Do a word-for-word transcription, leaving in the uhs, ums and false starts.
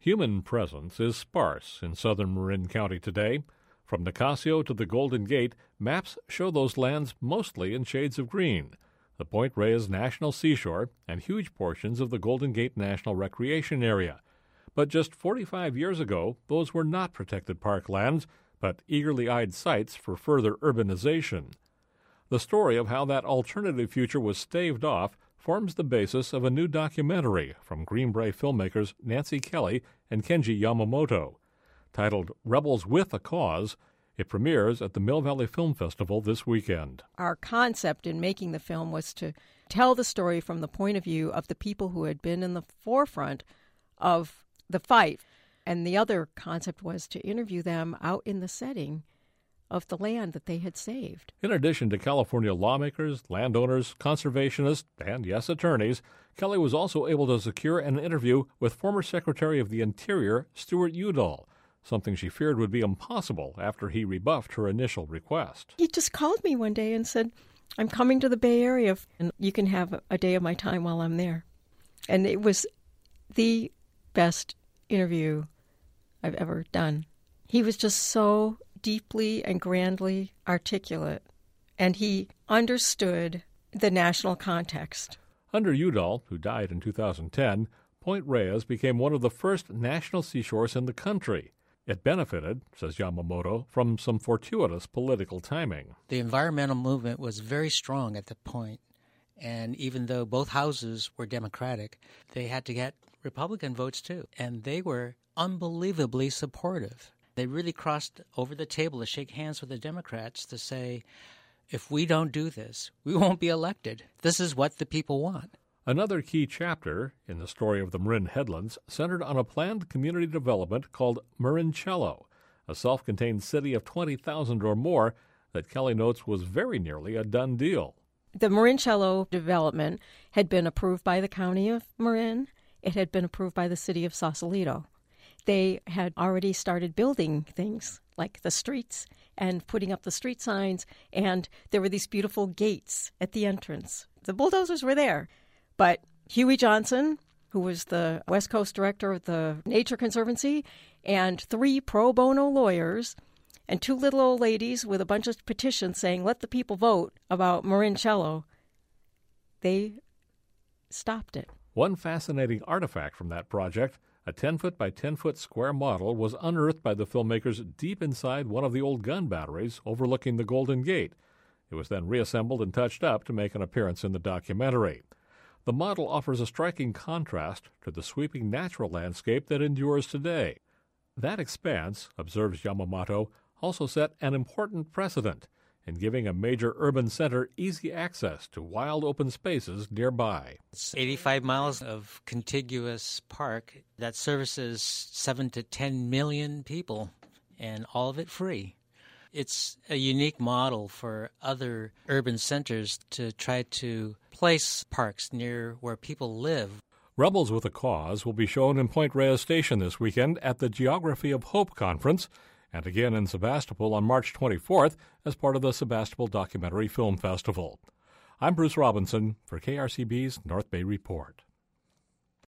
Human presence is sparse in southern Marin County today. From Nicasio to the Golden Gate, maps show those lands mostly in shades of green. The Point Reyes National Seashore and huge portions of the Golden Gate National Recreation Area. But just forty-five years ago, those were not protected parklands, but eagerly eyed sites for further urbanization. The story of how that alternative future was staved off forms the basis of a new documentary from Greenbrae filmmakers Nancy Kelly and Kenji Yamamoto. Titled Rebels with a Cause, it premieres at the Mill Valley Film Festival this weekend. Our concept in making the film was to tell the story from the point of view of the people who had been in the forefront of the fight. And the other concept was to interview them out in the setting of the land that they had saved. In addition to California lawmakers, landowners, conservationists, and, yes, attorneys, Kelly was also able to secure an interview with former Secretary of the Interior, Stuart Udall, something she feared would be impossible after he rebuffed her initial request. He just called me one day and said, I'm coming to the Bay Area, and you can have a day of my time while I'm there. And it was the best interview I've ever done. He was just so deeply and grandly articulate, and he understood the national context. Under Udall, who died in two thousand ten, Point Reyes became one of the first national seashores in the country. It benefited, says Yamamoto, from some fortuitous political timing. The environmental movement was very strong at the point, and even though both houses were Democratic, they had to get Republican votes too, and they were unbelievably supportive. They really crossed over the table to shake hands with the Democrats to say, if we don't do this, we won't be elected. This is what the people want. Another key chapter in the story of the Marin Headlands centered on a planned community development called Marincello, a self-contained city of twenty thousand or more that Kelly notes was very nearly a done deal. The Marincello development had been approved by the county of Marin. It had been approved by the city of Sausalito. They had already started building things like the streets and putting up the street signs, and there were these beautiful gates at the entrance. The bulldozers were there, but Huey Johnson, who was the West Coast director of the Nature Conservancy, and three pro bono lawyers and two little old ladies with a bunch of petitions saying, let the people vote about Marincello, they stopped it. One fascinating artifact from that project, a ten-foot by ten-foot square model, was unearthed by the filmmakers deep inside one of the old gun batteries overlooking the Golden Gate. It was then reassembled and touched up to make an appearance in the documentary. The model offers a striking contrast to the sweeping natural landscape that endures today. That expanse, observes Yamamoto, also set an important precedent in giving a major urban center easy access to wild open spaces nearby. It's eighty-five miles of contiguous park that services seven to ten million people, and all of it free. It's a unique model for other urban centers to try to place parks near where people live. Rebels with a Cause will be shown in Point Reyes Station this weekend at the Geography of Hope Conference, and again in Sebastopol on March twenty-fourth as part of the Sebastopol Documentary Film Festival. I'm Bruce Robinson for K R C B's North Bay Report.